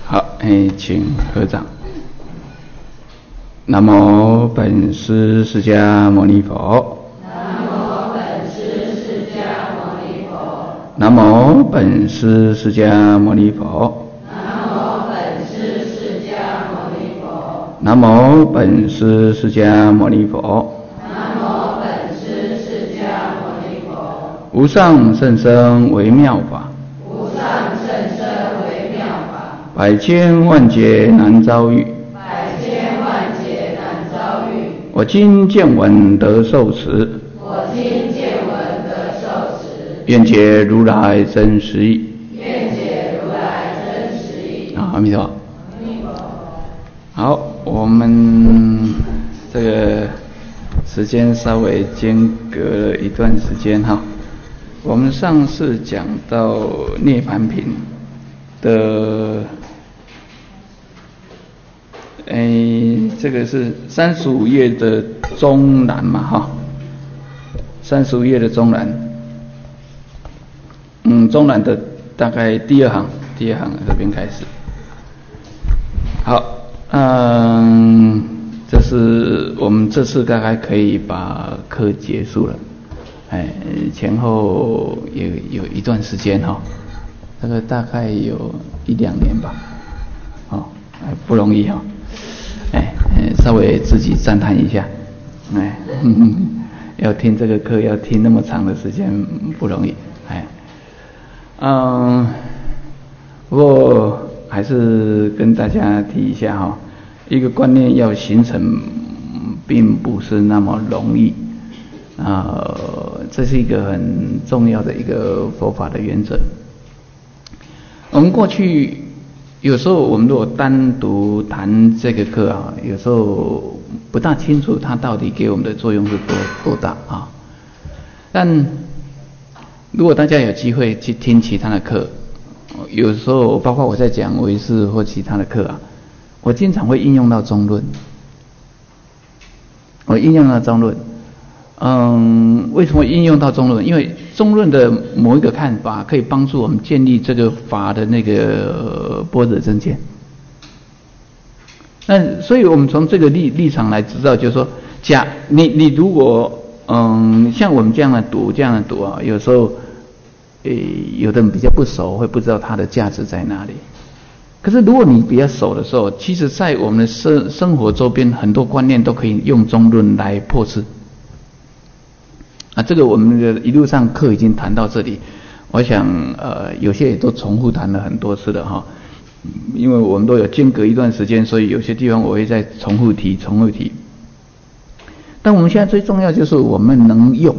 好，请合掌。南无本师释迦牟尼佛。 南无本师释迦牟尼佛。 南无本师释迦牟尼佛。 南无本师释迦牟尼佛。 南无本师释迦牟尼佛。 南无本师释迦牟尼佛。 无上甚深微妙法。 无上甚深微妙法。 百千万劫难遭遇。 百千万劫难遭遇。 我今见闻得受持。 我今见闻得受持。 愿解如来真实义。 愿解如来真实义。 阿弥陀佛。 阿弥陀佛。 好，我们这个时间稍微间隔了一段时间哈。我们上次讲到涅槃品的，这个是35页的中栏嘛哈，35页的中栏，中栏的大概第二行这边开始。好，这是我们这次大概可以把课结束了。前后有一段时间哈，这个大概有1-2年吧，不容易哈，稍微自己赞叹一下，要听这个课要听那么长的时间不容易，不过还是跟大家提一下哈，一个观念要形成，并不是那么容易。这是一个很重要的一个佛法的原则。我们过去有时候我们如果单独谈这个课啊，有时候不大清楚它到底给我们的作用是多大啊。但如果大家有机会去听其他的课，有时候包括我在讲唯识或其他的课啊，我经常会应用到中论。为什么应用到中论？因为中论的某一个看法可以帮助我们建立这个法的那个般若真见。那所以我们从这个立场来知道，就是说，你如果像我们这样的读啊，有时候有的人比较不熟，会不知道它的价值在哪里。可是如果你比较熟的时候，其实在我们的生活周边很多观念都可以用中论来破斥。这个我们的一路上课已经谈到这里，我想有些也都重复谈了很多次了哈，因为我们都有间隔一段时间，所以有些地方我会再重复提。但我们现在最重要就是我们能用。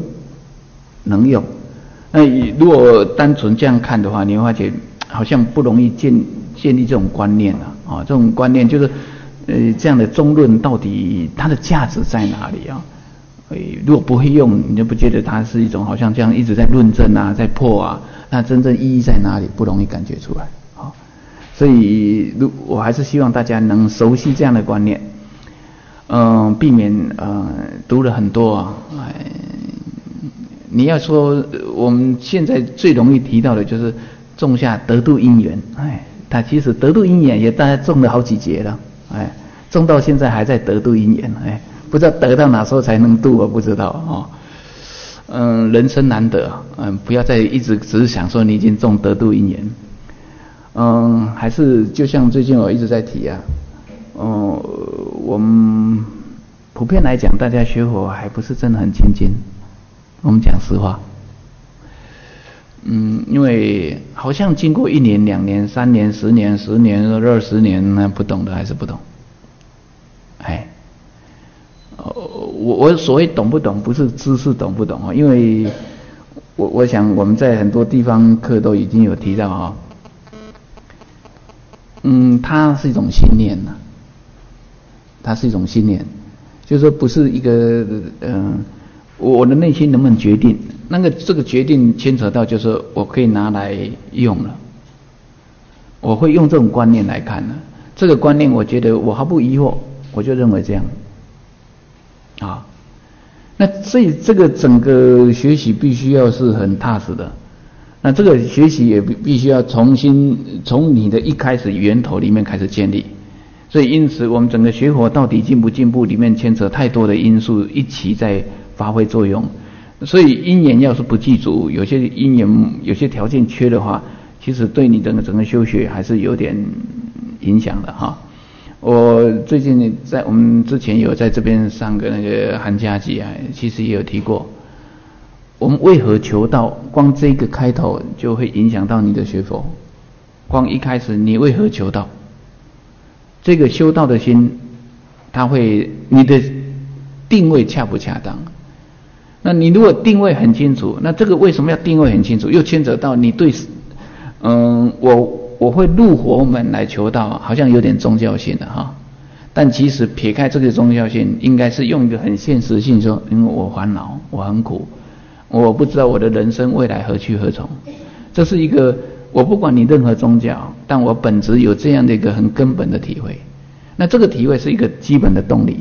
那如果单纯这样看的话，你会发觉好像不容易建立这种观念啊，这种观念就是这样的中论到底它的价值在哪里啊？如果不会用，你就不觉得它是一种好像这样一直在论证啊，在破啊，那真正意义在哪里？不容易感觉出来。所以我还是希望大家能熟悉这样的观念，避免读了很多啊。你要说我们现在最容易提到的就是种下得度因缘，它其实得度因缘也大概种了好几劫了，种到现在还在得度因缘，不知道得到哪时候才能度，我不知道人生难得，不要再一直只是想说你已经种得度因缘，还是就像最近我一直在提啊，我们普遍来讲，大家学佛还不是真的很亲近，我们讲实话，因为好像经过1年、2年、3年、10年、10年、20年，那不懂的还是不懂，我所谓懂不懂，不是知识懂不懂，因为我想我们在很多地方课都已经有提到它是一种信念呐，它是一种信念，就是说不是一个我的内心能不能决定，这个决定牵扯到就是我可以拿来用了，我会用这种观念来看了，这个观念我觉得我毫不疑惑，我就认为这样。那所以这个整个学习必须要是很踏实的， 那这个学习也必须要重新从你的一开始源头里面开始建立。所以因此我们整个学佛到底进不进步，里面牵扯太多的因素一起在发挥作用。所以因缘要是不具足，有些因缘有些条件缺的话，其实对你整个修学还是有点影响的哈。我最近我们之前有在这边上个那个寒假集啊，其实也有提过，我们为何求道，光这个开头就会影响到你的学佛。光一开始你为何求道，这个修道的心，你的定位恰不恰当？那你如果定位很清楚，那这个为什么要定位很清楚？又牵扯到你对，我会入佛门来求道，好像有点宗教性的哈。但其实撇开这个宗教性，应该是用一个很现实性说，因为我烦恼，我很苦，我不知道我的人生未来何去何从。这是一个我不管你任何宗教，但我本质有这样的一个很根本的体会。那这个体会是一个基本的动力。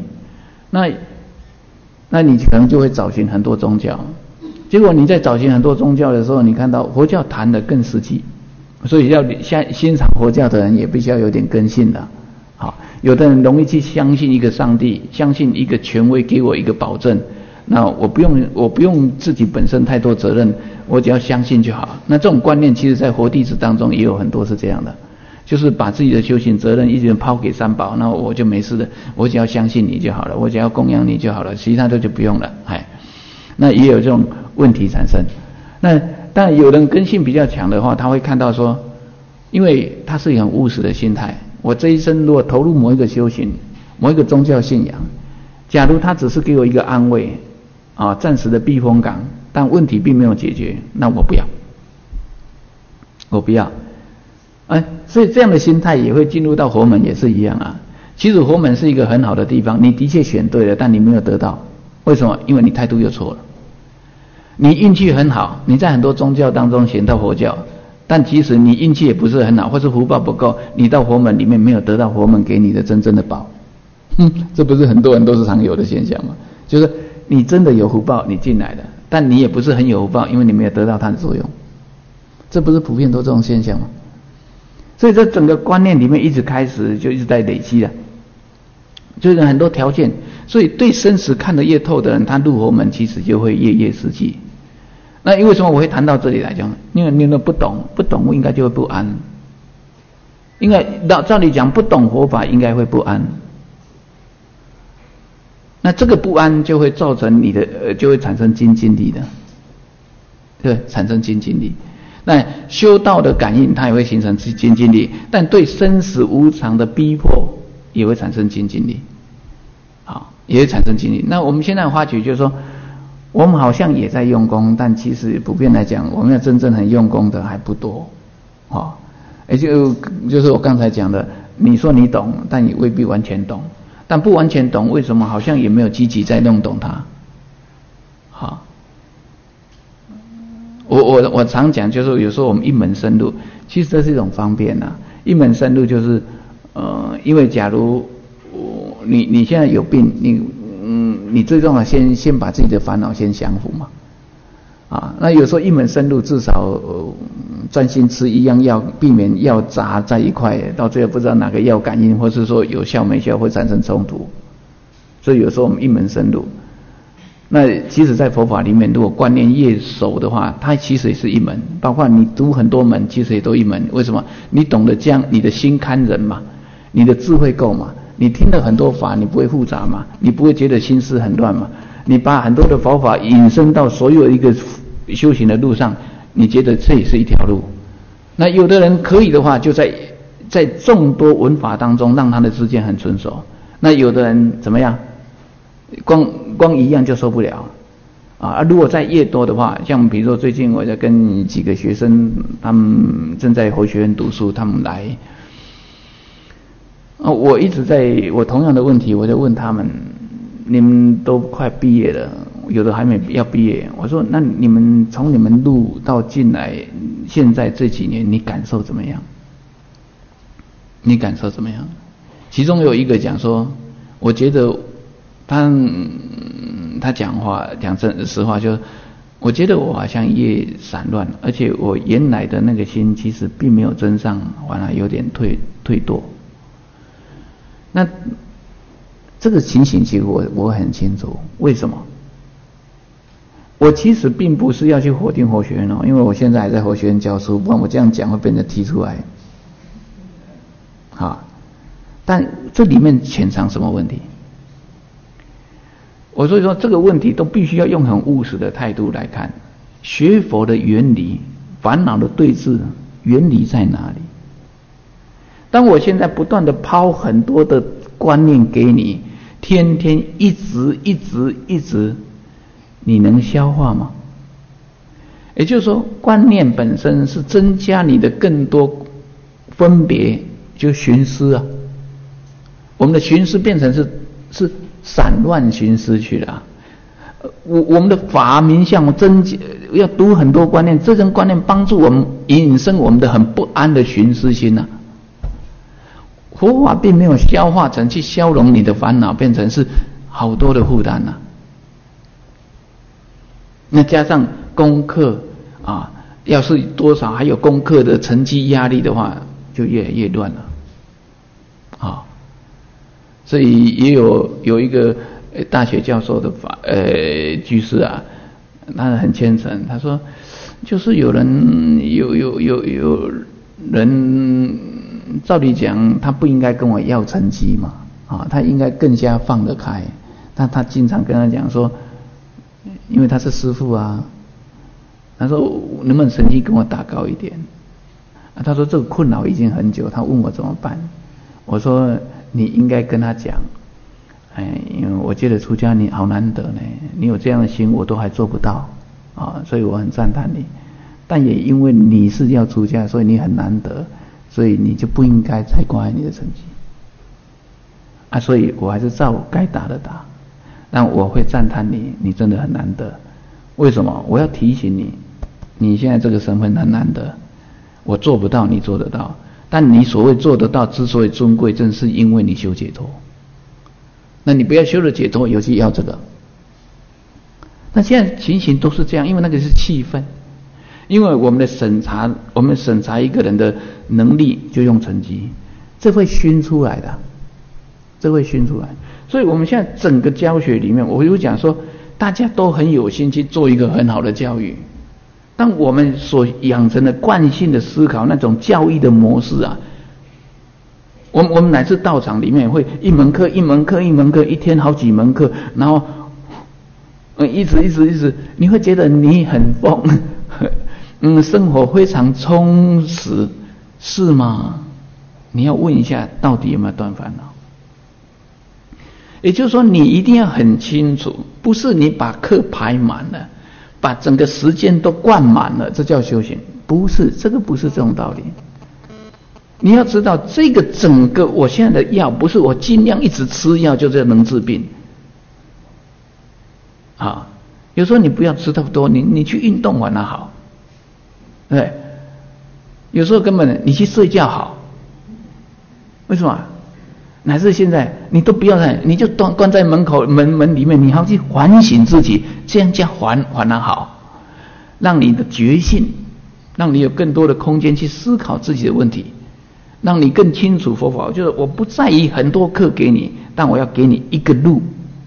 那你可能就会找寻很多宗教，结果你在找寻很多宗教的时候，你看到佛教谈的更实际，所以要欣赏佛教的人也必须要有点根性的。好，有的人容易去相信一个上帝，相信一个权威给我一个保证，那我不用自己本身太多责任，我只要相信就好。那这种观念其实在佛弟子当中也有很多是这样的，就是把自己的修行责任一直抛给三宝，那我就没事的，我只要相信你就好了，我只要供养你就好了，其他的就不用了。那也有这种问题产生。那但有人根性比较强的话，他会看到说，因为他是一个很务实的心态，我这一生如果投入某一个修行，某一个宗教信仰，假如他只是给我一个安慰啊，暂时的避风港，但问题并没有解决，那我不要。所以这样的心态也会进入到佛门，也是一样啊。其实佛门是一个很好的地方，你的确选对了，但你没有得到。为什么？因为你态度又错了。你运气很好，你在很多宗教当中选到佛教，但其实你运气也不是很好，或是福报不够，你到佛门里面没有得到佛门给你的真正的宝。这不是很多人都是常有的现象吗？就是你真的有福报，你进来的，但你也不是很有福报，因为你没有得到它的作用。这不是普遍都这种现象吗？所以这整个观念里面一直开始就一直在累积了，就是很多条件。所以对生死看得越透的人，他入佛门其实就会越实际。那为什么我会谈到这里来讲？因为你都不懂，我应该就会不安。应该照理讲，不懂佛法应该会不安。那这个不安就会造成你的就会产生精进力的，对，产生精进力。那修道的感应，它也会形成精进力，但对生死无常的逼迫也会产生精进力，好，也会产生精进力。那我们现在发觉就是说，我们好像也在用功，但其实普遍来讲，我们要真正很用功的还不多，就是我刚才讲的，你说你懂，但你未必完全懂，但不完全懂，为什么好像也没有积极在弄懂它，好。我常讲，就是有时候我们一门深入，其实这是一种方便啊。一门深入就是，因为假如你现在有病，你最重要先把自己的烦恼先降服嘛，那有时候一门深入，至少专心吃一样药，避免药杂在一块，到最后不知道哪个药感应，或是说有效没效，会产生冲突。所以有时候我们一门深入。那其实在佛法里面，如果观念越熟的话，它其实也是一门，包括你读很多门，其实也都一门。为什么？你懂得这样，你的心堪忍嘛，你的智慧够嘛，你听了很多法，你不会复杂嘛，你不会觉得心思很乱嘛，你把很多的佛法引申到所有一个修行的路上，你觉得这也是一条路。那有的人可以的话，就在众多文法当中让他的知见很纯熟。那有的人怎么样？光一样就受不了如果再越多的话，像比如说最近我在跟几个学生，他们正在佛学院读书，他们来我一直我同样的问题，我就问他们，你们都快毕业了，有的还没要毕业，我说那你们从你们入到进来，现在这几年你感受怎么样？其中有一个讲说，我觉得他讲话讲实话，就我觉得我好像越散乱，而且我原来的那个心其实并没有增上，反而有点退堕。那这个情形其实我很清楚，为什么？我其实并不是要去否定佛学院哦，因为我现在还在佛学院教书，不然我这样讲会被人家踢出来。啊，但这里面潜藏什么问题？所以说这个问题都必须要用很务实的态度来看。学佛的原理，烦恼的对治原理在哪里？当我现在不断的抛很多的观念给你，天天一直，你能消化吗？也就是说，观念本身是增加你的更多分别，就寻思啊。我们的寻思变成是散乱寻思去了。我们的法名相增要读很多观念，这种观念帮助我们引生我们的很不安的寻思心啊。佛法并没有消化成去消融你的烦恼，变成是好多的负担啊。那加上功课啊，要是多少还有功课的成绩压力的话，就越来越乱了啊。所以也有一个大学教授的居士啊，他很虔诚，他说就是有人照理讲他不应该跟我要成绩嘛，啊，他应该更加放得开，但他经常跟他讲说，因为他是师父啊，他说能不能成绩跟我打高一点啊？他说这个困扰已经很久，他问我怎么办，我说你应该跟他讲，因为我觉得出家你好难得呢，你有这样的心我都还做不到啊，所以我很赞叹你，但也因为你是要出家，所以你很难得，所以你就不应该再关爱你的成绩啊，所以我还是照该打的打，但我会赞叹你，你真的很难得。为什么？我要提醒你，你现在这个身份很难得，我做不到，你做得到。但你所谓做得到之所以尊贵，正是因为你修解脱。那你不要修了解脱，尤其要这个。那现在情形都是这样，因为那个是气氛。因为我们审查一个人的能力就用成绩，这会熏出来的，这会熏出来。所以我们现在整个教学里面，我有讲说，大家都很有心去做一个很好的教育，但我们所养成的惯性的思考，那种教育的模式啊，我们乃至道场里面会一门课，一天好几门课，然后一直，你会觉得你很疯，生活非常充实，是吗？你要问一下，到底有没有断烦恼？也就是说，你一定要很清楚，不是你把课排满了，把整个时间都灌满了，这叫修行，不是，这个不是这种道理。你要知道，这个整个我现在的药，不是我尽量一直吃药就这能治病啊。有时候你不要吃太多，你去运动完了好，对。有时候根本你去睡觉好，为什么？乃至现在你都不要看，你就关在门口门里面，你还要去反省自己，这样叫反而好，让你的觉性，让你有更多的空间去思考自己的问题，让你更清楚佛法。就是我不在意很多课给你，但我要给你一个路，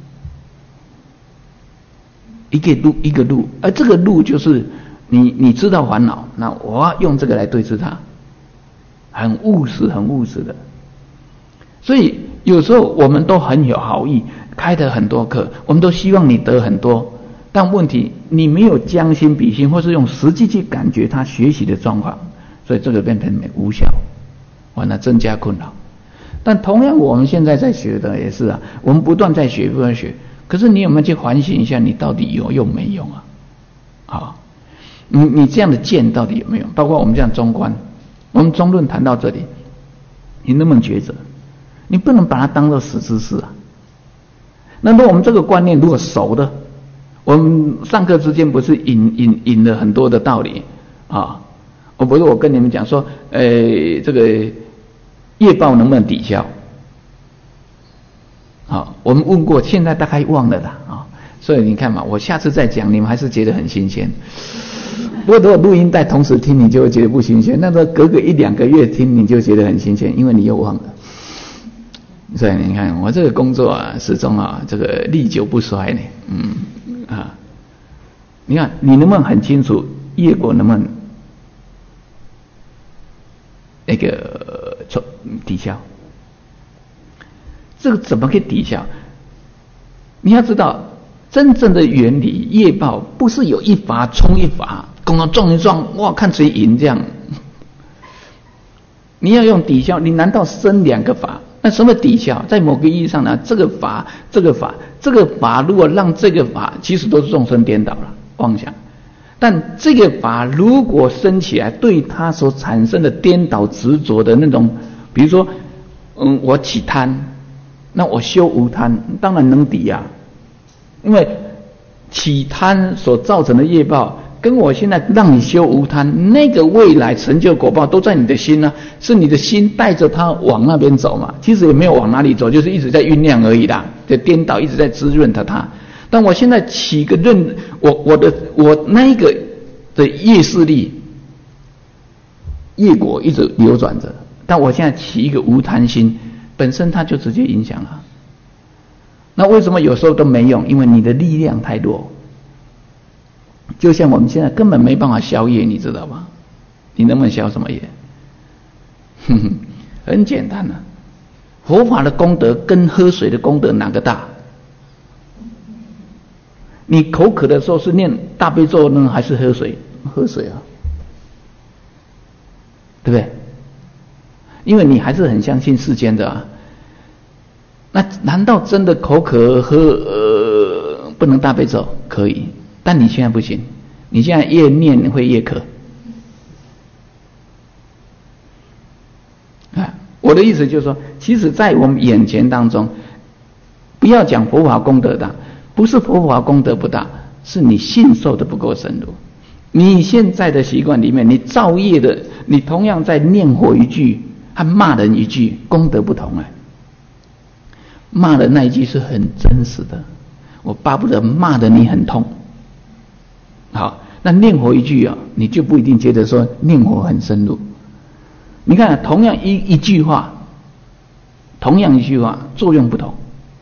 一个路，而这个路就是你知道烦恼，那我要用这个来对治它，很务实的。所以有时候我们都很有好意，开的很多课，我们都希望你得很多，但问题你没有将心比心，或是用实际去感觉他学习的状况，所以这个变成无效，完了增加困扰。但同样我们现在在学的也是啊，我们不断在学，可是你有没有去反省一下，你到底有用没用啊？好，你这样的见到底有没有？包括我们这样中观，我们中论谈到这里，你能不能抉择？你不能把它当作死知识啊。那么我们这个观念如果熟的，我们上课之间不是引了很多的道理啊？不是我跟你们讲说，这个业报能不能抵消？好，我们问过，现在大概忘了啦啊。 所以你看嘛，我下次再讲，你们还是觉得很新鲜。不过如果录音带同时听，你就会觉得不新鲜。那么隔个1-2个月听，你就觉得很新鲜，因为你又忘了。所以你看我这个工作啊，始终啊，这个历久不衰呢。你看你能不能很清楚业果能不能那个抵消？这个怎么可以抵消？你要知道真正的原理，业报不是有一法冲一法，公要撞一撞，哇，看谁赢这样。你要用抵消，你难道生2个法？那什么抵消？在某个意义上呢，这个法如果让这个法，其实都是众生颠倒了妄想。但这个法如果生起来，对它所产生的颠倒执着的那种，比如说，我起贪，那我修无贪，当然能抵啊。因为起贪所造成的业报，跟我现在让你修无贪，那个未来成就果报都在你的心啊，是你的心带着它往那边走嘛。其实也没有往哪里走，就是一直在酝酿而已啦，在颠倒，一直在滋润它。但我现在起个我那一个的业势力，业果一直流转着，但我现在起一个无贪心，本身它就直接影响了。那为什么有时候都没用？因为你的力量太弱。就像我们现在根本没办法消业，你知道吗？你能不能消什么业？很简单啊，佛法的功德跟喝水的功德哪个大？你口渴的时候是念大悲咒呢，还是喝水？喝水啊，对不对？因为你还是很相信世间的啊。那难道真的口渴喝不能大悲咒？可以，但你现在不行，你现在越念会越渴。我的意思就是说，其实在我们眼前当中，不要讲佛法功德大，不是佛法功德不大，是你信受的不够深入。你现在的习惯里面，你造业的，你同样在念佛一句和骂人一句，功德不同骂的那一句是很真实的，我巴不得骂的你很痛。好，那念佛一句你就不一定觉得说念佛很深入。你看，同样一句话，作用不同，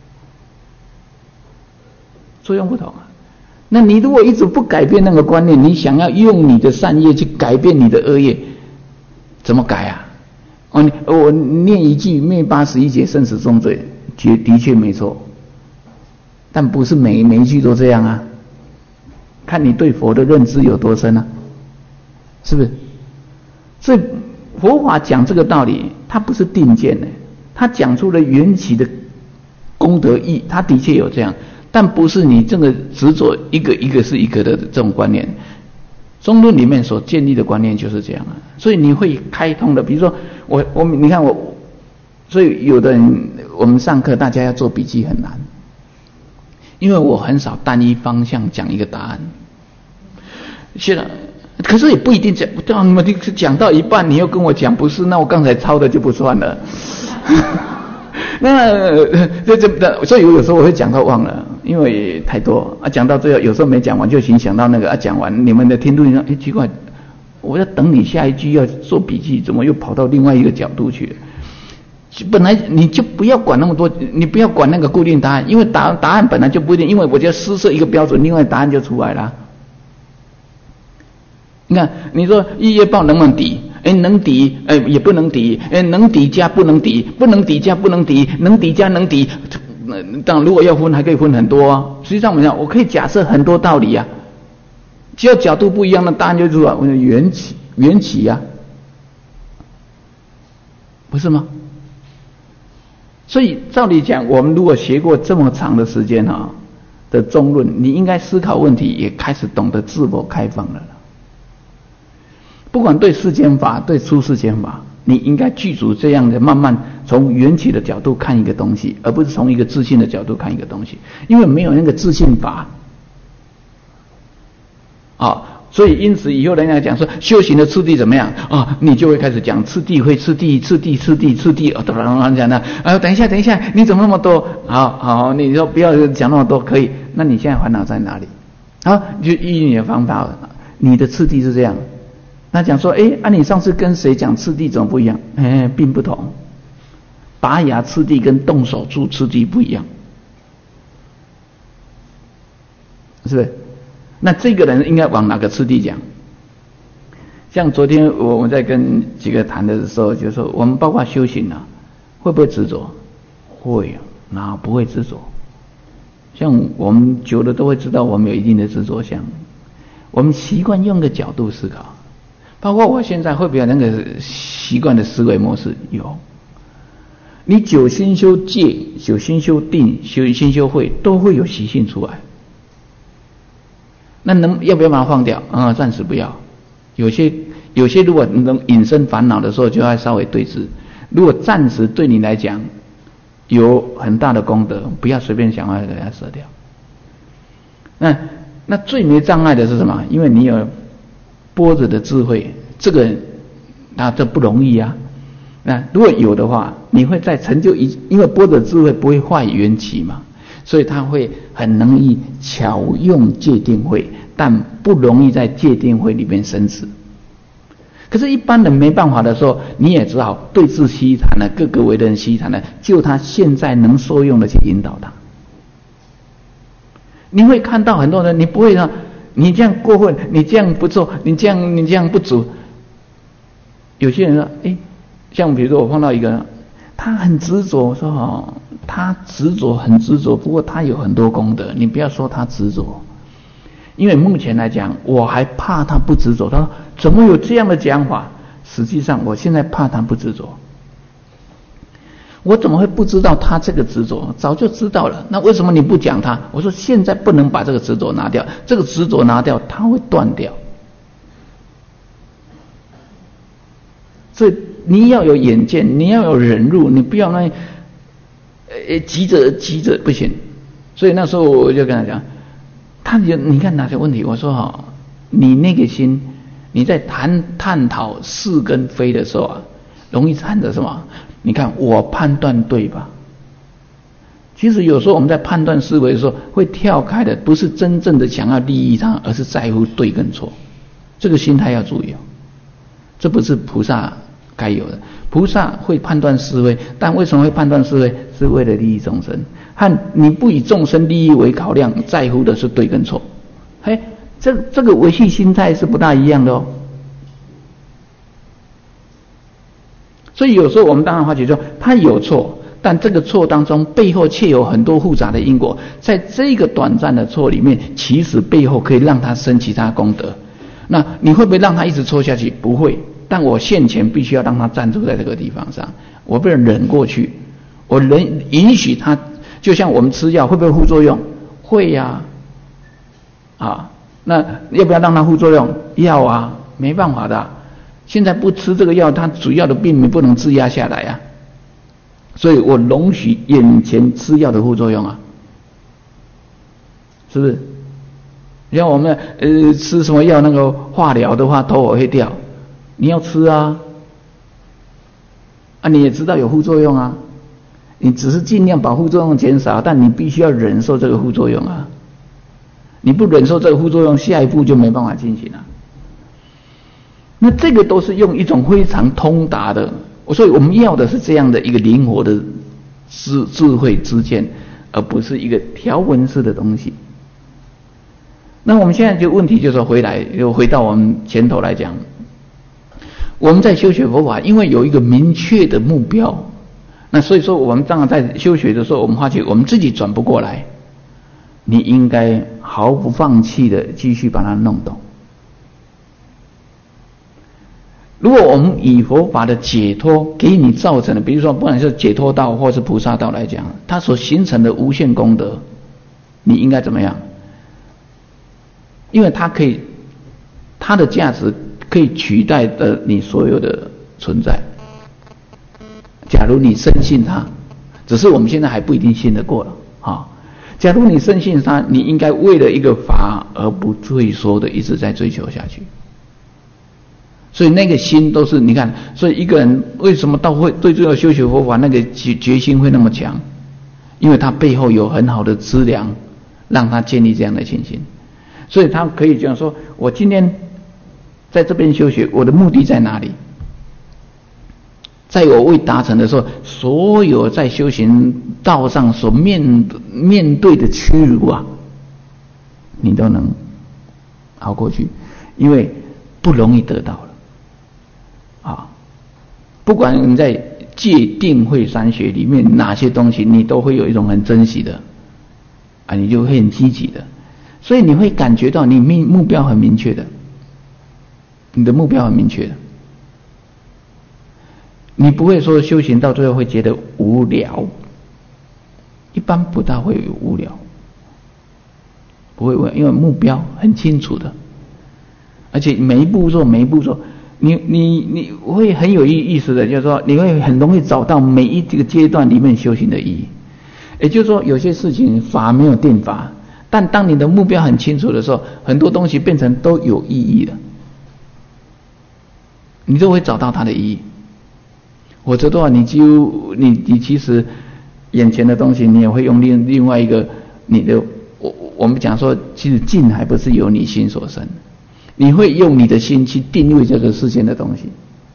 那你如果一直不改变那个观念，你想要用你的善业去改变你的恶业，怎么改啊？我念一句灭81劫生死重罪，的确没错，但不是每一句都这样啊。看你对佛的认知有多深啊，是不是？所以佛法讲这个道理，它不是定见的，它讲出了缘起的功德义，它的确有这样，但不是你这个执着一个是一个的这种观念。中论里面所建立的观念就是这样啊，所以你会开通的。比如说你看我，所以有的人我们上课大家要做笔记很难，因为我很少单一方向讲一个答案。现在可是也不一定讲到一半，你又跟我讲不是，那我刚才抄的就不算了。所以有时候我会讲到忘了，因为太多啊，讲到最后有时候没讲完就想到那个讲完你们的听录音说，奇怪，我在等你下一句要做笔记，怎么又跑到另外一个角度去了？本来你就不要管那么多，你不要管那个固定答案，因为答案本来就不一定，因为我就施设一个标准，另外答案就出来了。你看，你说业报能不能抵？能抵，也不能抵，能抵加不能抵，不能抵加不能抵，能抵加能抵。当然，如果要分，还可以分很多啊。实际上，我可以假设很多道理啊，只要角度不一样，那答案就出来。缘起啊，不是吗？所以照理讲，我们如果学过这么长的时间的中论，你应该思考问题，也开始懂得自我开放了。不管对世间法，对出世间法，你应该具足这样的慢慢从缘起的角度看一个东西，而不是从一个自信的角度看一个东西。因为没有那个自信法所以因此以后人家讲说修行的次第怎么样啊，你就会开始讲次第会次第，讲的等一下，你怎么那么多？好，你说不要讲那么多，可以？那你现在烦恼在哪里？好，就依你的方法，你的次第是这样。那讲说，你上次跟谁讲次第怎么不一样？并不同。拔牙次第跟动手术次第不一样，是不是？那这个人应该往哪个次第讲？像昨天我们在跟几个谈的时候，就说我们包括修行啊，会不会执着？会啊，哪不会执着？像我们久了都会知道我们有一定的执着相，我们习惯用个角度思考，包括我现在会不会有那个习惯的思维模式？有。你久心修戒、久心修定、久心修慧，都会有习性出来。那要不要把它放掉？暂时不要。有些如果能引生烦恼的时候，就要稍微对治。如果暂时对你来讲有很大的功德，不要随便想要给它舍掉。那最没障碍的是什么？因为你有般若的智慧，这个这不容易啊。那如果有的话，你会在成就因为般若智慧不会坏缘起嘛，所以他会很容易巧用戒定慧，但不容易在戒定慧里面生死。可是，一般人没办法的时候，你也只好对治悉谈了，各个为人悉谈了，就他现在能受用的去引导他。你会看到很多人，你不会说你这样过分，你这样不做，你这样不足。有些人说，像比如说我碰到一个人，他很执着，我说他很执着，不过他有很多功德，你不要说他执着，因为目前来讲，我还怕他不执着。他说怎么有这样的讲法？实际上我现在怕他不执着，我怎么会不知道他这个执着？早就知道了，那为什么你不讲他？我说现在不能把这个执着拿掉，这个执着拿掉，他会断掉。所以你要有眼见，你要有忍辱，你不要急着不行。所以那时候我就跟他讲，你看哪些问题？我说你那个心，你在探讨是跟非的时候容易掺着什么？你看我判断对吧？其实有时候我们在判断思维的时候，会跳开的，不是真正的想要利益他，而是在乎对跟错。这个心态要注意这不是菩萨该有的。菩萨会判断是非，但为什么会判断是非？是为了利益众生，和你不以众生利益为考量，在乎的是对跟错。这个维系心态是不大一样的哦。所以有时候我们当然发觉说他有错，但这个错当中背后却有很多复杂的因果，在这个短暂的错里面，其实背后可以让他生其他功德。那你会不会让他一直错下去？不会。但我现前必须要让他站住在这个地方上，我不能忍过去，我允许他，就像我们吃药会不会副作用？会呀，那要不要让他副作用？要啊，没办法的。现在不吃这个药，他主要的病不能制压下来啊，所以我容许眼前吃药的副作用是不是？像我们吃什么药，那个化疗的话，头发会掉。你要吃你也知道有副作用你只是尽量把副作用减少，但你必须要忍受这个副作用你不忍受这个副作用，下一步就没办法进行了。那这个都是用一种非常通达的，所以我们要的是这样的一个灵活的智慧知见，而不是一个条文式的东西。那我们现在就问题就是回到我们前头来讲，我们在修学佛法，因为有一个明确的目标，那所以说我们当然在修学的时候，我们发觉我们自己转不过来，你应该毫不放弃的继续把它弄懂。如果我们以佛法的解脱给你造成的，比如说不管是解脱道或是菩萨道来讲，它所形成的无限功德，你应该怎么样？因为它的价值可以取代的你所有的存在。假如你深信它，只是我们现在还不一定信得过了假如你深信它，你应该为了一个法而不退缩的一直在追求下去。所以那个心都是你看，所以一个人为什么会对这个修学佛法那个决心会那么强？因为他背后有很好的资粮，让他建立这样的信心。所以他可以这样说：我今天在这边修学，我的目的在哪里？在我未达成的时候，所有在修行道上所面对的屈辱啊，你都能熬过去，因为不容易得到了啊。不管你在戒定慧三学里面哪些东西，你都会有一种很珍惜的啊，你就会很积极的，所以你会感觉到你目标很明确的，你的目标很明确的。你不会说修行到最后会觉得无聊，一般不大会有无聊，不会因为目标很清楚的，而且每一步做，你会很有意思的，就是说你会很容易找到每一个阶段里面修行的意义。也就是说，有些事情法没有定法，但当你的目标很清楚的时候，很多东西变成都有意义了，你都会找到它的意义。否则的话，你其实眼前的东西，你也会用另外一个你的我们讲说，其实境还不是由你心所生，你会用你的心去定位这个世间的东西。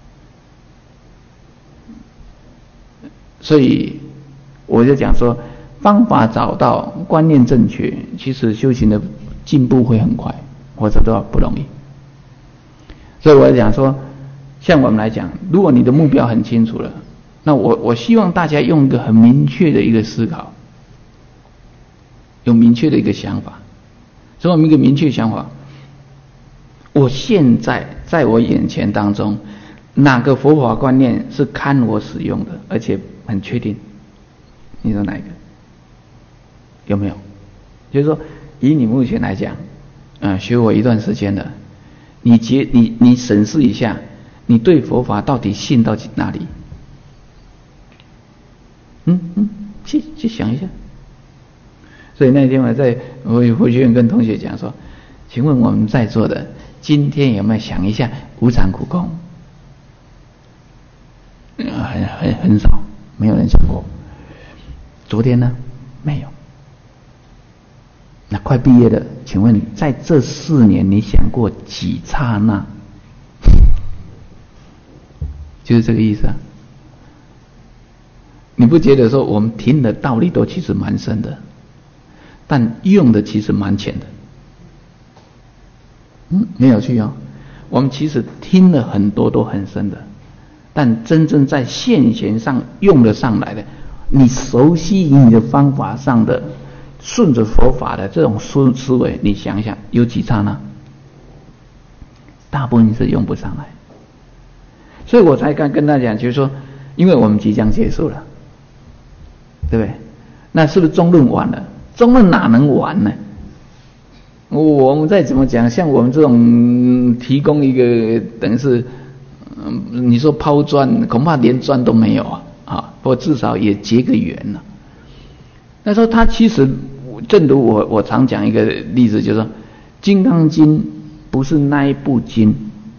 所以我就讲说，方法找到，观念正确，其实修行的进步会很快，否则的话不容易。所以我讲说，像我们来讲，如果你的目标很清楚了，那我希望大家用一个很明确的一个思考，有明确的一个想法。所以我们一个明确想法，我现在在我眼前当中，哪个佛法观念是堪我使用的，而且很确定？你说哪一个？有没有？就是说，以你目前来讲，学我一段时间了，你审视一下。你对佛法到底信到哪里？去想一下。所以那天我回学院跟同学讲说，请问我们在座的今天有没有想一下无常苦空？很少，没有人想过。昨天呢？没有。那快毕业了，请问在这4年你想过几刹那？就是这个意思啊。你不觉得说我们听的道理都其实蛮深的，但用的其实蛮浅的？很有趣哦。我们其实听了很多都很深的，但真正在现行上用得上来的，你熟悉你的方法上的，顺着佛法的这种思维，你想想有几刹那？大部分是用不上来。所以我才刚跟大家讲，就是说，因为我们即将结束了，对不对？那是不是中论完了？中论哪能完呢？我们再怎么讲，像我们这种提供一个等于是，你说抛砖，恐怕连砖都没有啊，不过至少也结个缘了。那时候他其实，正如我常讲一个例子，就是说，《金刚经》不是那一部经。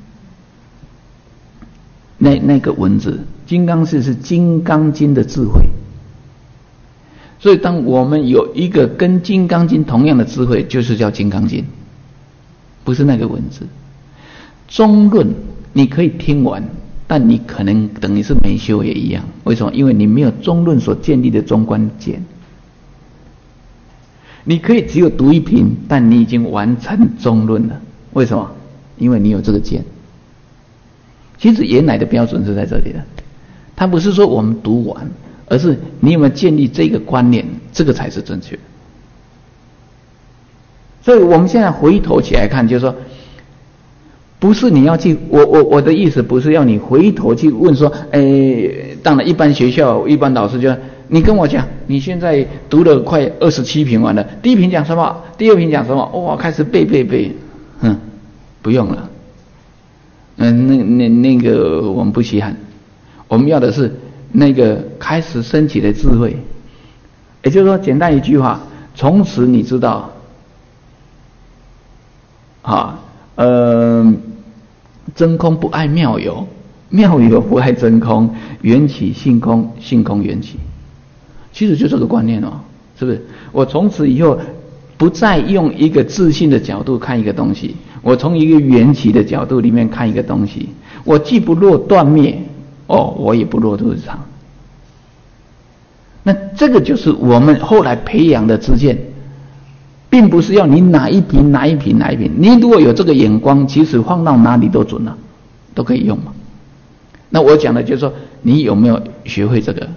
那个文字，金刚是金刚经的智慧，所以当我们有一个跟金刚经同样的智慧，就是叫金刚经，不是那个文字。中论你可以听完，但你可能等于是没修也一样。为什么？因为你没有中论所建立的中观见。你可以只有读一品，但你已经完成中论了。为什么？因为你有这个见。其实原来的标准是在这里的，它不是说我们读完，而是你有没有建立这个观念，这个才是正确的。所以我们现在回头起来看，就是说，不是你要去，我的意思不是要你回头去问说，当然一般学校一般老师就你跟我讲，你现在读了快27品完了，第一品讲什么，第二品讲什么，哇，开始背，不用了。那个我们不稀罕，我们要的是那个开始升起的智慧。也就是说，简单一句话， 从此你知道，真空不爱妙有，妙有不爱真空，缘起性空，性空缘起。其实就这个观念哦，是不是？我从此以后不再用一个自信的角度看一个东西，我从一个缘起的角度里面看一个东西，我既不落断灭，我也不落日常。那这个就是我们后来培养的知见，并不是要你哪一瓶。你如果有这个眼光，其实放到哪里都准了，都可以用嘛。那我讲的就是说，你有没有学会这个？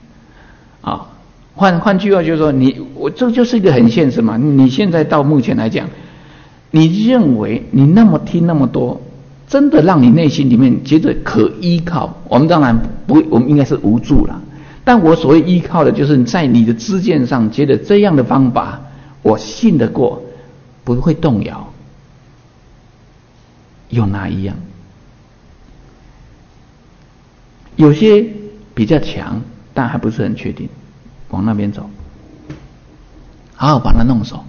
换句话就是说，我这就是一个很现实嘛。你现在到目前来讲，你认为你那么听那么多，真的让你内心里面觉得可依靠？我们当然不，我们应该是无助啦。但我所谓依靠的，就是在你的知见上觉得这样的方法，我信得过，不会动摇。有哪一样？有些比较强，但还不是很确定，往那边走，好好把它弄熟。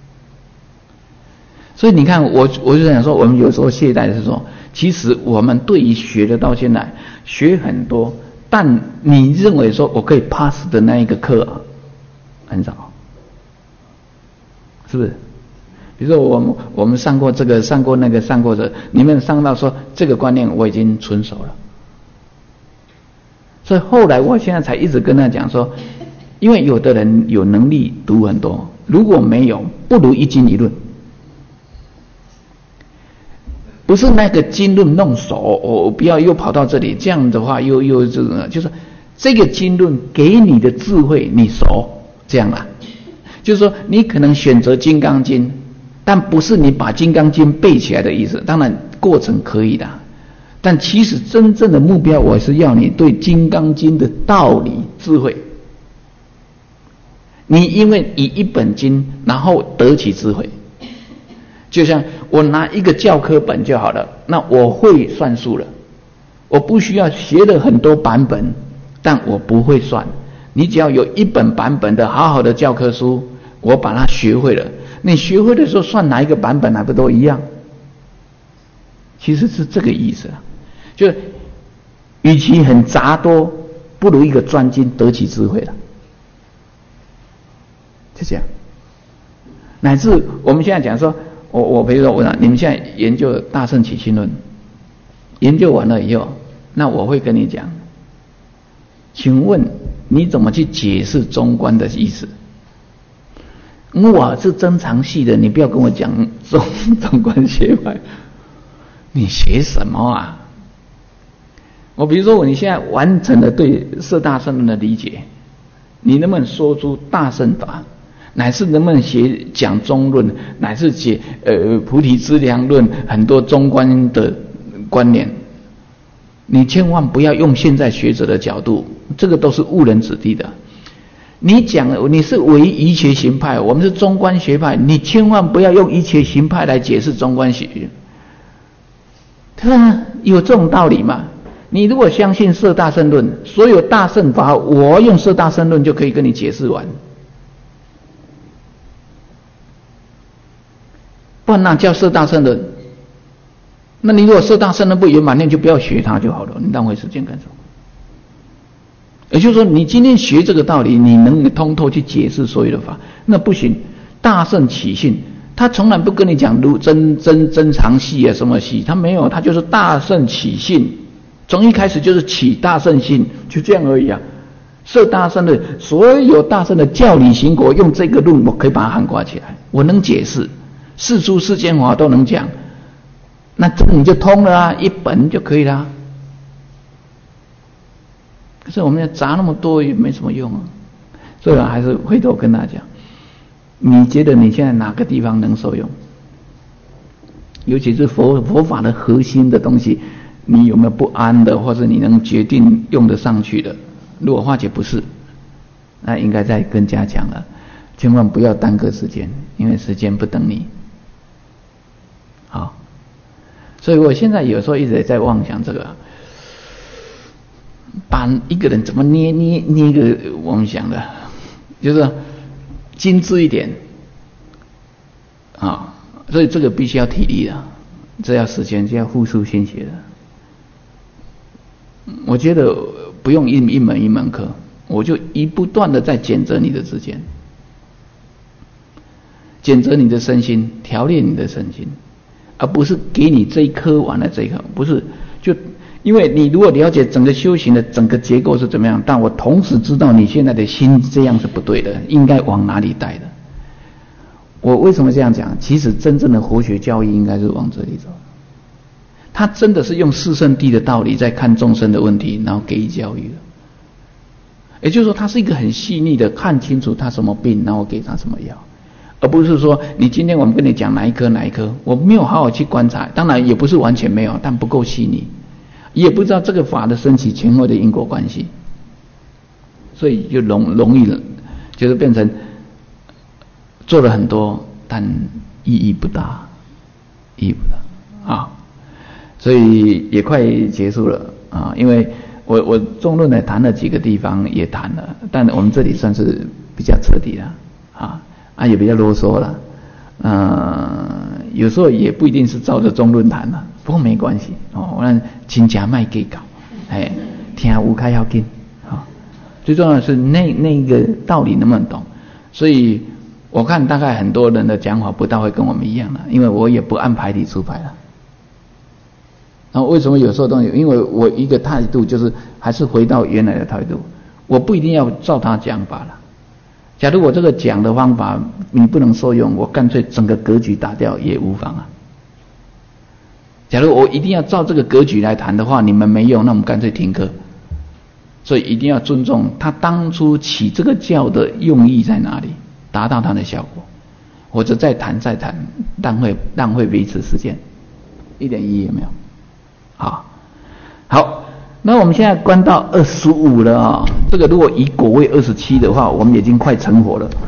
所以你看，我就想说，我们有时候懈怠是说，其实我们对于学的到现在学很多，但你认为说我可以 pass 的那一个课很少，是不是？比如说我们上过这个，上过那个，上过这，你们上到说这个观念我已经纯熟了。所以后来我现在才一直跟他讲说，因为有的人有能力读很多，如果没有，不如一经一论。不是那个经论弄熟，不要又跑到这里，这样的话又就是这个经论给你的智慧你熟，这样啦。就是说你可能选择金刚经，但不是你把金刚经背起来的意思，当然过程可以的，但其实真正的目标，我是要你对金刚经的道理智慧。你因为以一本经，然后得起智慧。就像我拿一个教科本就好了，那我会算数了，我不需要学了很多版本，但我不会算。你只要有一本版本的好好的教科书，我把它学会了，你学会的时候算哪一个版本还不都一样？其实是这个意思啊，就与其很杂多，不如一个专精得起智慧了，就这样。乃至我们现在讲说，我比如说你们现在研究大乘起信论，研究完了以后，那我会跟你讲，请问你怎么去解释中观的意思？我是增长系的，你不要跟我讲中观学派，你学什么啊？我比如说你现在完成了对四大圣论的理解，你能不能说出大乘法？乃至能不能讲中论，乃至解菩提资粮论，很多中观的观念，你千万不要用现在学者的角度，这个都是误人子弟的。你讲你是唯一学行派，我们是中观学派，你千万不要用一切行派来解释中观学，对吧？有这种道理吗？你如果相信摄大乘论，所有大乘法，我用摄大乘论就可以跟你解释完。不然那叫摄大乘论，那你如果摄大乘论不圆满，那就不要学它就好了，你浪费时间干什么？也就是说，你今天学这个道理，你能通透去解释所有的法，那不行。大乘起信，他从来不跟你讲如真常系啊什么系，他没有，他就是大乘起信，从一开始就是起大乘信，就这样而已啊。摄大乘的所有大乘的教理行果，用这个论我可以把它涵盖起来，我能解释。世出世间法都能讲，那这你就通了啊，一本就可以啦。可是我们要砸那么多也没什么用啊，所以还是回头跟他讲，你觉得你现在哪个地方能受用？尤其是佛法的核心的东西，你有没有不安的，或者你能决定用得上去的？如果化解不是，那应该再更加强了，千万不要耽搁时间，因为时间不等你。好，所以我现在有时候一直在妄想这个，把一个人怎么捏个妄想的，就是精致一点啊，所以这个必须要体力的，这要时间，这要付出心血的。我觉得不用一门一门课，我就不断的在检测你的之间，检测你的身心，调练你的身心，而不是给你这一科完了这一科，不是就因为你如果了解整个修行的整个结构是怎么样，但我同时知道你现在的心这样是不对的，应该往哪里带的。我为什么这样讲？其实真正的佛学教育应该是往这里走。他真的是用四圣谛的道理在看众生的问题，然后给予教育的。也就是说，他是一个很细腻的看清楚他什么病，然后给他什么药，而不是说你今天我们跟你讲哪一科，我没有好好去观察，当然也不是完全没有，但不够细腻，也不知道这个法的升起前后的因果关系，所以就容易了，就是变成做了很多，但意义不大啊。所以也快结束了啊，因为我中论呢谈了几个地方也谈了，但我们这里算是比较彻底了啊也比较啰嗦了，有时候也不一定是照着中论谈了，不过没关系哦，我让真假卖给搞，听无开要紧啊，最重要的是那个道理能不能懂，所以我看大概很多人的讲法不大会跟我们一样了，因为我也不按牌理出牌了。然后为什么有时候东西？因为我一个态度就是还是回到原来的态度，我不一定要照他讲法了。假如我这个讲的方法你不能受用，我干脆整个格局打掉也无妨啊。假如我一定要照这个格局来谈的话，你们没用，那我们干脆停课。所以一定要尊重他当初起这个教的用意在哪里，达到他的效果，或者再谈，浪费彼此时间，一点意义也没有。好，那我们现在观到25了啊，这个如果以果位27的话，我们已经快成佛了。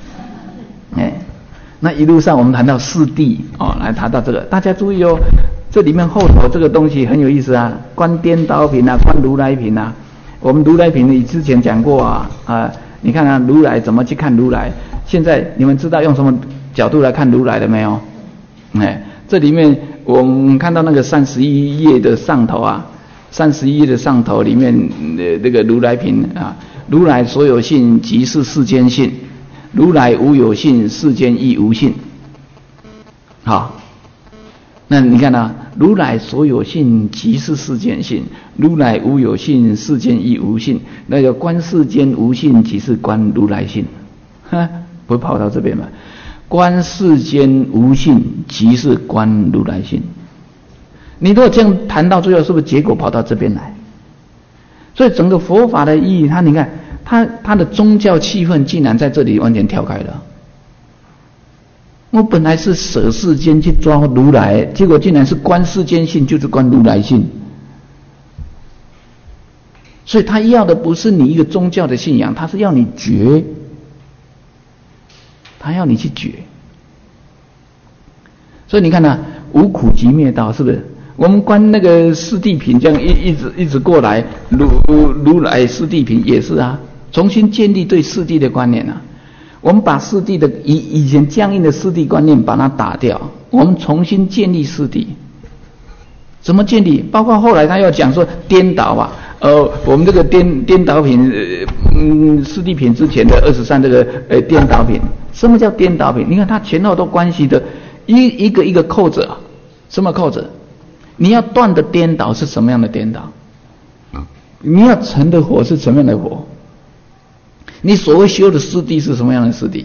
那一路上我们谈到四谛来谈到这个，大家注意哦，这里面后头这个东西很有意思啊，观颠倒品啊，观如来品啊。我们如来品你之前讲过你看看如来怎么去看如来，现在你们知道用什么角度来看如来了没有？这里面我们看到那个31页的上头31页的上头里面的这个如来品如来所有性即是世间性，如来无有性，世间亦无性。好，那你看如来所有性即是世间性，如来无有性，世间亦无性。那个观世间无性即是观如来性，不会跑到这边吗？观世间无性即是观如来性。你如果这样谈到最后，是不是结果跑到这边来？所以整个佛法的意义，你看它的宗教气氛竟然在这里完全跳开了。我本来是舍世间去抓如来，结果竟然是观世间性，就是观如来性。所以他要的不是你一个宗教的信仰，他是要你觉，他要你去觉。所以你看无苦集灭道，是不是？我们观那个四谛品，这样一直过来，如来四谛品也是重新建立对四谛的观念我们把四谛的以前僵硬的四谛观念把它打掉，我们重新建立四谛。怎么建立？包括后来他要讲说颠倒我们这个颠倒品四谛品之前的23这个颠倒品。什么叫颠倒品？你看它前后都关系的一个扣子什么扣子？你要断的颠倒是什么样的颠倒？你要成的火是什么样的火？你所谓修的四谛是什么样的四谛？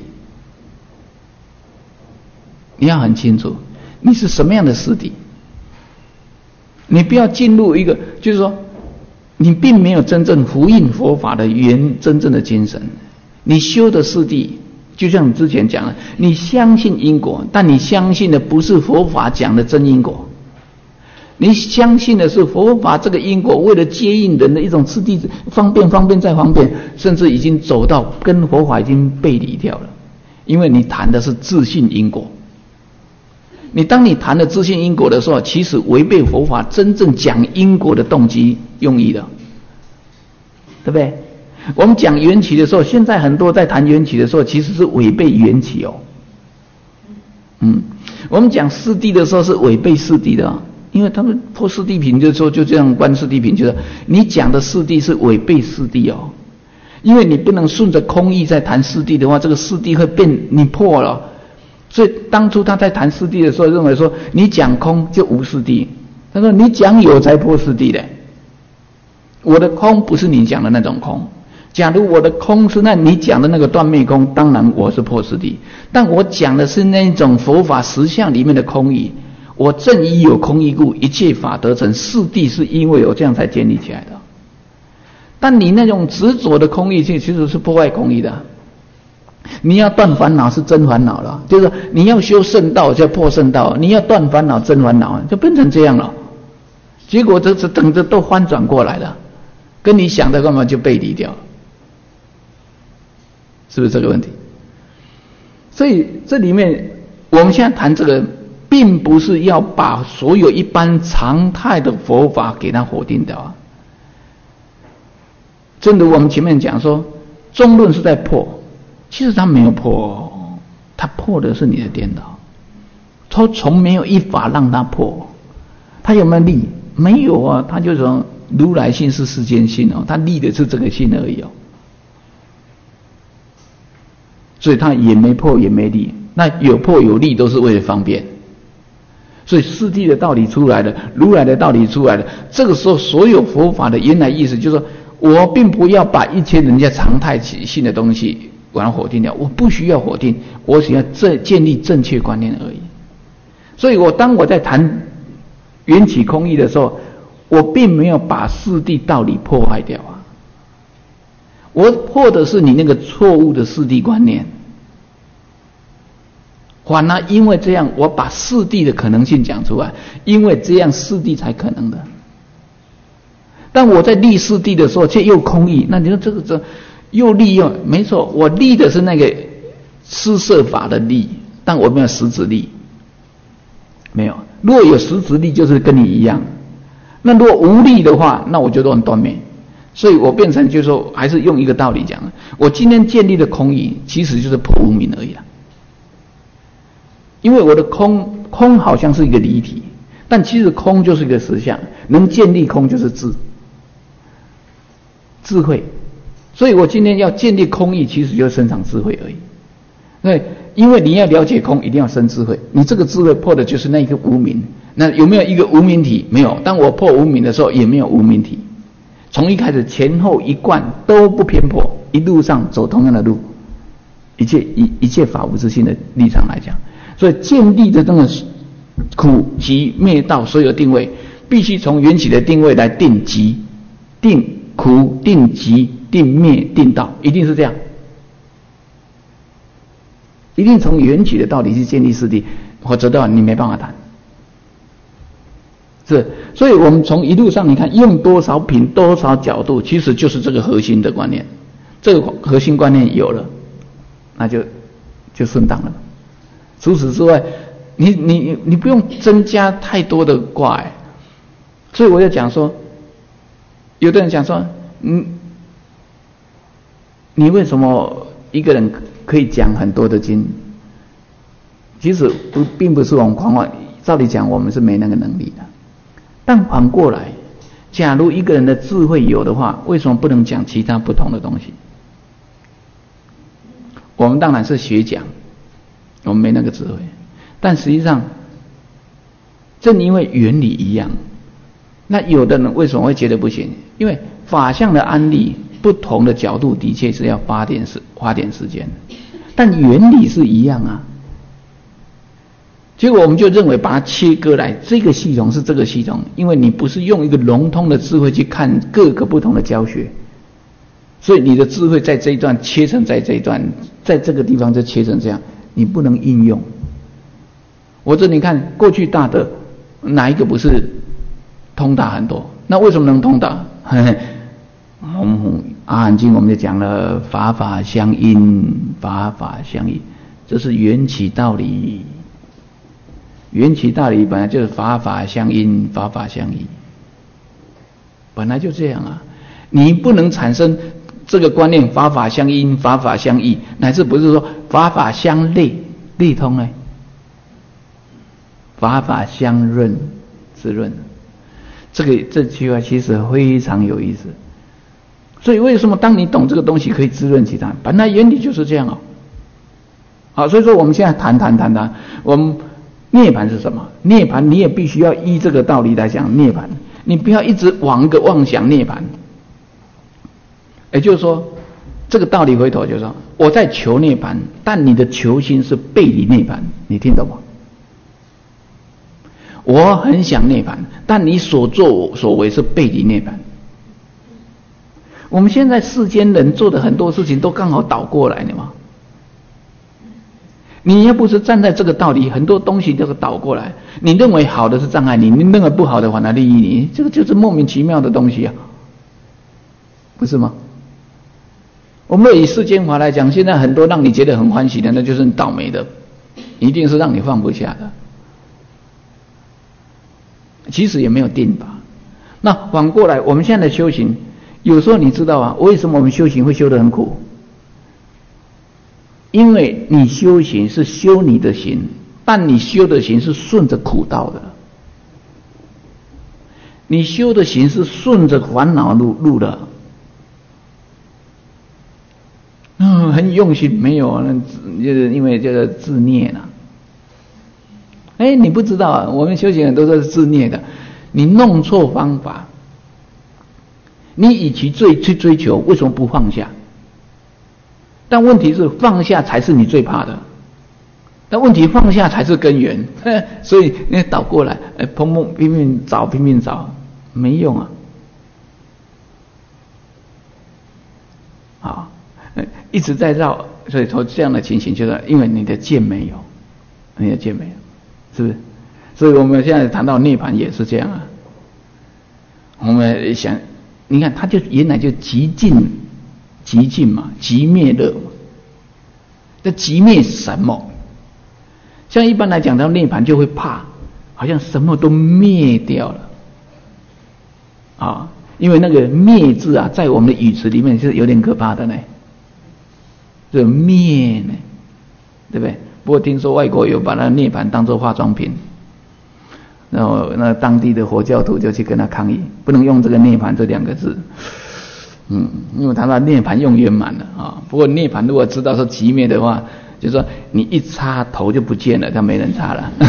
你要很清楚你是什么样的四谛。你不要进入一个就是说你并没有真正呼应佛法的真正的精神。你修的四谛就像你之前讲的，你相信因果，但你相信的不是佛法讲的真因果，你相信的是佛法这个因果为了接应人的一种次第，方便再方便，甚至已经走到跟佛法已经背离掉了。因为你谈的是自信因果，当你谈的自信因果的时候，其实违背佛法真正讲因果的动机用意的，对不对？ 我们讲缘起的时候，现在很多在谈缘起的时候，其实是违背缘起哦。我们讲四谛的时候是违背四谛的，因为他们破四谛品，就是说就这样观四谛品，就是你讲的四谛是违背四谛哦，因为你不能顺着空义在谈四谛的话，这个四谛会变你破了。所以当初他在谈四谛的时候，认为说你讲空就无四谛，他说你讲有才破四谛的。我的空不是你讲的那种空，假如我的空是那你讲的那个断灭空，当然我是破四谛，但我讲的是那种佛法实相里面的空义。我正依有空义故，一切法得成。四谛是因为有这样才建立起来的。但你那种执着的空义其实是破坏空义的。你要断烦恼是真烦恼了，就是你要修圣道叫破圣道，你要断烦恼真烦恼，就变成这样了。结果这等着都翻转过来了，跟你想的根本就背离掉了，是不是这个问题？所以这里面我们现在谈这个，并不是要把所有一般常态的佛法给它否定掉啊。正如我们前面讲说，中论是在破。其实他没有破，他破的是你的颠倒。他从没有一法让他破，他有没有立？没有啊，他就说如来性是世间性哦，他立的是这个性而已哦。所以他也没破也没立，那有破有立都是为了方便。所以四谛的道理出来了，如来的道理出来了，这个时候所有佛法的原来意思就是说，我并不要把一切人家常态性的东西把它否定掉，我不需要否定，我只要建立正确观念而已。所以当我在谈缘起空义的时候，我并没有把四谛道理破坏掉啊，我破的是你那个错误的四谛观念。反而因为这样，我把四谛的可能性讲出来，因为这样四谛才可能的。但我在立四谛的时候却又空义，那你说这又立又没错，我立的是那个施设法的立，但我没有实质立，没有。如果有实质立，就是跟你一样；那如果无立的话，那我就乱断灭。所以我变成就是说，还是用一个道理讲，我今天建立的空义，其实就是破无明而已啦。因为我的空好像是一个离体，但其实空就是一个实相，能建立空就是智慧。所以我今天要建立空义，其实就是生长智慧而已。对，因为你要了解空，一定要生智慧。你这个智慧破的就是那一个无明。那有没有一个无明体？没有。当我破无明的时候，也没有无明体。从一开始前后一贯都不偏颇，一路上走同样的路，一切法无自性的立场来讲，所以建立的这个苦集灭道所有定位，必须从缘起的定位来定集、定苦、定集、定灭、定道，一定是这样。一定从缘起的道理去建立四谛，否则的话你没办法谈。是，所以我们从一路上你看用多少品多少角度，其实就是这个核心的观念。这个核心观念有了，那就顺当了。除此之外，你不用增加太多的挂碍。所以我就讲说，有的人讲说，你为什么一个人可以讲很多的经？其实并不是我们狂妄，照理讲我们是没那个能力的。但反过来，假如一个人的智慧有的话，为什么不能讲其他不同的东西？我们当然是学讲，我们没那个智慧，但实际上正因为原理一样，那有的人为什么会觉得不行？因为法相的安立不同的角度的确是要花点时间，但原理是一样啊。结果我们就认为把它切割来，这个系统是这个系统，因为你不是用一个笼统的智慧去看各个不同的教学，所以你的智慧在这一段切成在这一段，在这个地方就切成这样，你不能应用。我这你看过去大德哪一个不是通达很多？那为什么能通达？阿含经我们就讲了法法相应，法法相应，这是缘起道理。缘起道理本来就是法法相应，法法相依，本来就这样啊。你不能产生这个观念法法相应，法法相异，乃至不是说法法相类，类通呢？法法相润，滋润。这句话其实非常有意思。所以为什么当你懂这个东西可以滋润其他？本来原理就是这样哦。好，所以说我们现在谈，我们涅槃是什么？涅槃你也必须要依这个道理来讲涅槃，你不要一直往一个妄想涅槃。也就是说，这个道理回头就是说，我在求涅槃，但你的求心是背离涅槃，你听懂吗？我很想涅槃，但你所作所为是背离涅槃。我们现在世间人做的很多事情都刚好倒过来的嘛。你要不是站在这个道理，很多东西都是倒过来。你认为好的是障碍你，你认为不好的反而利益你，这个就是莫名其妙的东西啊，不是吗？我们以世间法来讲，现在很多让你觉得很欢喜的，那就是你倒霉的，一定是让你放不下的。其实也没有定法。那反过来，我们现在的修行，有时候你知道啊，为什么我们修行会修得很苦？因为你修行是修你的行，但你修的行是顺着苦道的。你修的行是顺着烦恼路的。很用心，没有，那就是因为这个自虐了。你不知道啊，我们修行人都是自虐的。你弄错方法，你与其去追求，为什么不放下？但问题是放下才是你最怕的，但问题放下才是根源。所以你倒过来，拼命找，没用啊！好。一直在绕，所以说这样的情形就是因为你的见没有，是不是？所以我们现在谈到涅槃也是这样啊。我们想，你看，它就原来就极尽嘛，极灭乐嘛。这极灭什么？像一般来讲到涅槃就会怕，好像什么都灭掉了啊。因为那个灭字啊，在我们的语词里面是有点可怕的呢。这灭呢，对不对？不过听说外国有把那涅槃当作化妆品，然后那当地的佛教徒就去跟他抗议，不能用这个涅槃这两个字。因为他把涅槃用圆满了啊。不过涅槃如果知道说极灭的话，就是说你一擦头就不见了，他没人擦了。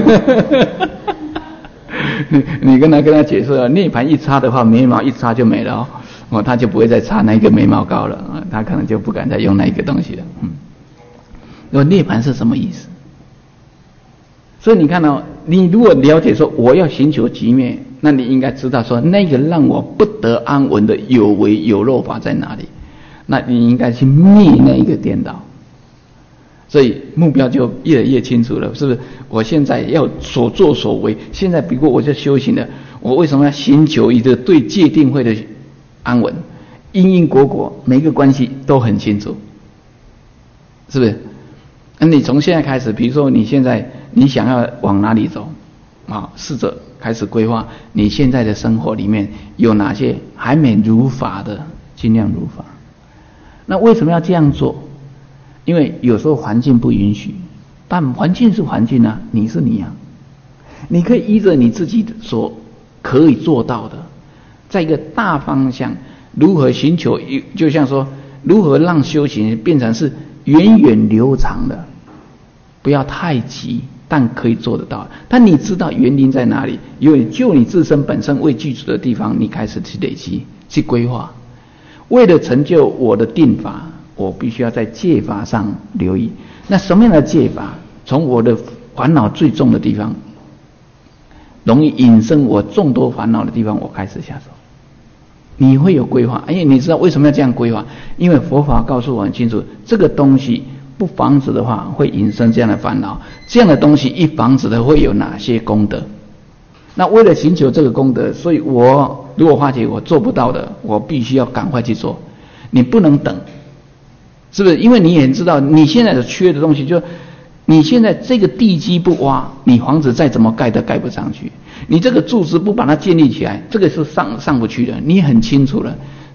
你跟他解释了，涅槃一擦的话，眉毛一擦就没了哦，他就不会再擦那个眉毛膏了啊，他可能就不敢再用那个东西了。涅槃是什么意思？所以你看到，你如果了解说我要寻求极灭，那你应该知道说那个让我不得安稳的有为有漏法在哪里，那你应该去灭那一个颠倒。所以目标就越来越清楚了，是不是？我现在要所作所为，现在比如我就修行了，我为什么要寻求一个对戒定慧的安稳？因果每一个关系都很清楚，是不是？那你从现在开始，比如说你现在你想要往哪里走啊？试着开始规划你现在的生活里面有哪些还没如法的，尽量如法。那为什么要这样做？因为有时候环境不允许，但环境是环境啊，你是你啊，你可以依着你自己所可以做到的，在一个大方向如何寻求，就像说如何让修行变成是源远流长的，不要太急，但可以做得到。但你知道原因在哪里？因为就你自身本身为具足的地方，你开始去累积去规划，为了成就我的定法，我必须要在戒法上留意。那什么样的戒法？从我的烦恼最重的地方，容易引生我众多烦恼的地方，我开始下手。你会有规划，因为你知道为什么要这样规划？因为佛法告诉我很清楚，这个东西不防止的话，会引生这样的烦恼。这样的东西一防止的，会有哪些功德？那为了寻求这个功德，所以我如果发觉我做不到的，我必须要赶快去做。你不能等。是不是？因为你也知道，你现在的缺的东西，就你现在这个地基不挖，你房子再怎么盖都盖不上去。你这个柱子不把它建立起来，这个是上不去的，你很清楚了。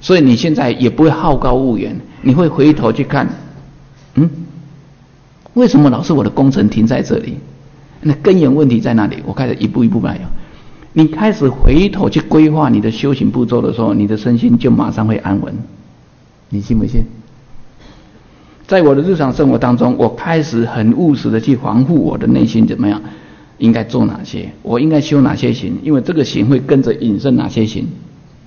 所以你现在也不会好高骛远，你会回头去看，为什么老是我的工程停在这里？那根源问题在哪里？我开始一步一步来。你开始回头去规划你的修行步骤的时候，你的身心就马上会安稳。你信不信？在我的日常生活当中，我开始很务实的去防护我的内心怎么样，应该做哪些，我应该修哪些行，因为这个行会跟着引申哪些行，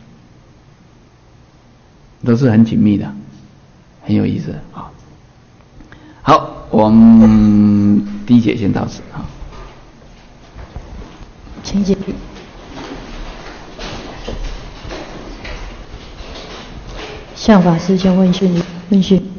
都是很紧密的，很有意思啊。好，我们第一节先到此啊。 请解。向法师先问讯。